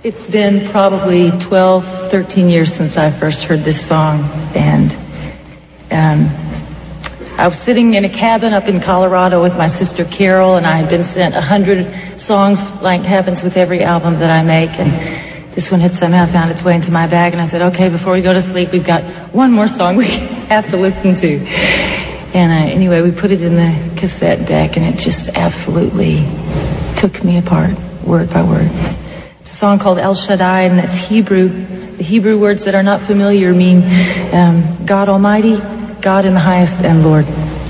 It's been probably 12, 13 years since I first heard this song, and I was sitting in a cabin up in Colorado with my sister Carol, and I had been sent 100 songs, like happens with every album that I make, and this one had somehow found its way into my bag, and I said, okay, before we go to sleep, we've got one more song we have to listen to. And anyway, we put it in the cassette deck, and it just absolutely took me apart, word by word. It's a song called El Shaddai, and it's Hebrew. The Hebrew words that are not familiar mean God Almighty, God in the highest, and Lord.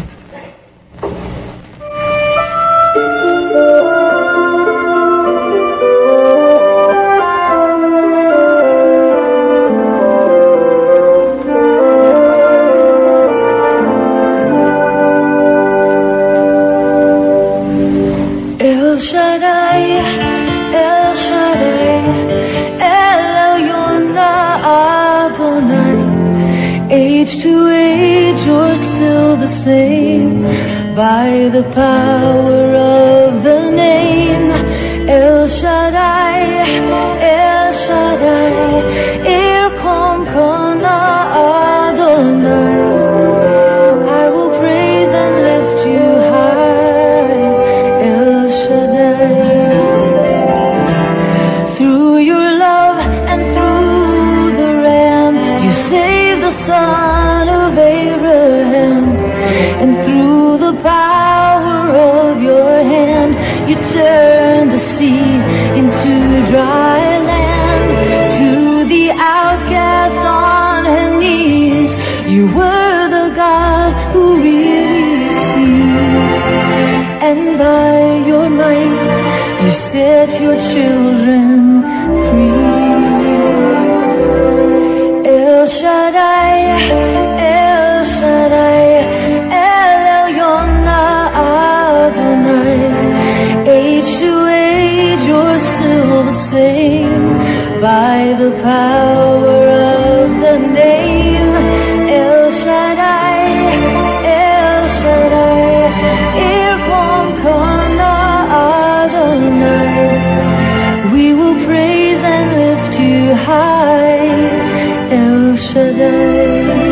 El Shaddai, El Shaddai, El Elyon Adonai. Age to age, you're still the same by the power of the name. El Shaddai, El Shaddai, Irkom Kana Adonai. I will praise and lift you high, El Shaddai. Through your love and through the Ram, you saved the son of Abraham. And through the power of your hand, you turned the sea into dry land. To the outcast on her knees, you were the God who really sees. And by your might, you set your children free. El Shaddai, El Shaddai, El Elyon Adonai. Age to age, you're still the same by the power of the name. El Shaddai, El Shaddai, Irkom Kana Adonai. We will praise and lift you high, El Shaddai.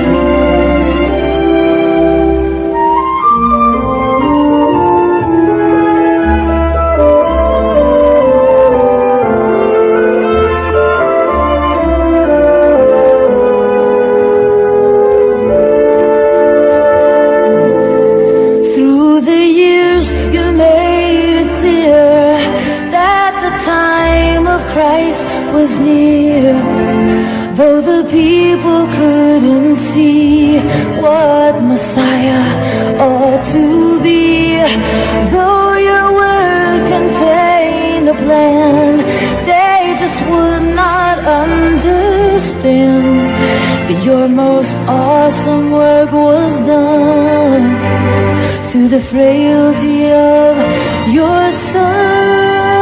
Was near, though the people couldn't see what Messiah ought to be. Though your word contained a plan, they just would not understand that your most awesome work was done through the frailty of your Son.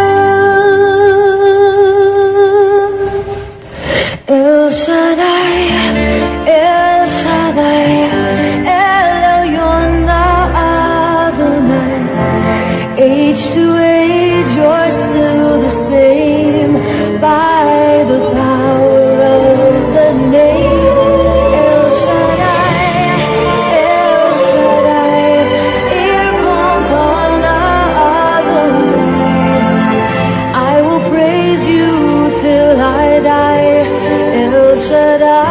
El Shaddai, El Shaddai, El Elyon Adonai. Age to age, you're still the same by the power of the name. El Shaddai, El Shaddai, Irkom Kana Adonai. I will praise you till I die. El Shaddai,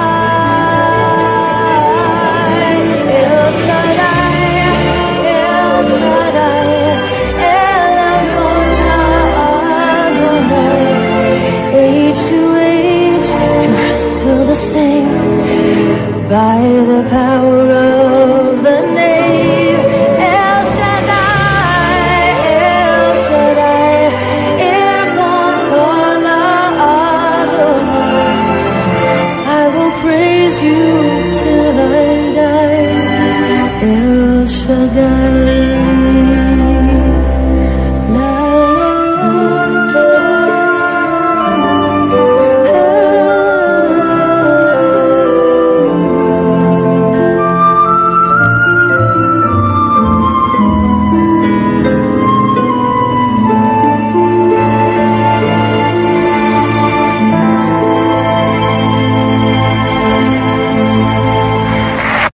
El Shaddai, El Shaddai, El Elyon Adonai. Age to age, you're still the same by the power of the name. El Shaddai, El Shaddai, Irkom Kana Adonai. Praise you till I die, El Shaddai.